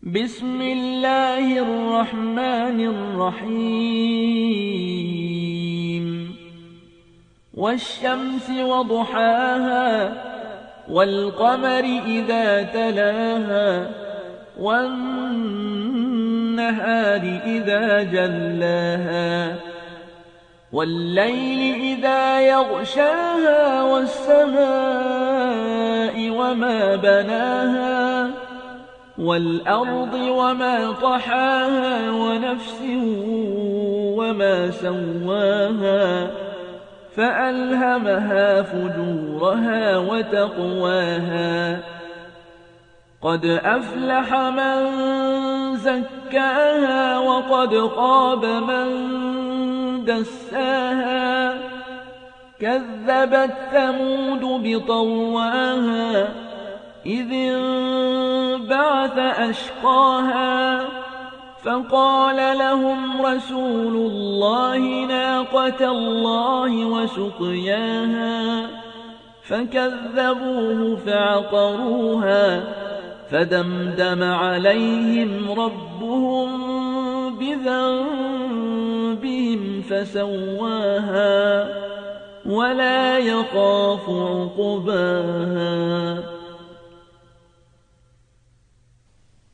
بسم الله الرحمن الرحيم والشمس وضحاها والقمر إذا تلاها والنهار إذا جلاها والليل إذا يغشاها والسماء وما بناها والأرض وما طحاها ونفس وما سواها فألهمها فجورها وتقواها قد أفلح من زكاها وقد خاب من دساها كذبت ثمود بطغواها إذ انبعث أشقاها فقال لهم رسول الله ناقة الله وسقياها فكذبوه فعقروها فدمدم عليهم ربهم بذنبهم فسواها ولا يخاف عقباها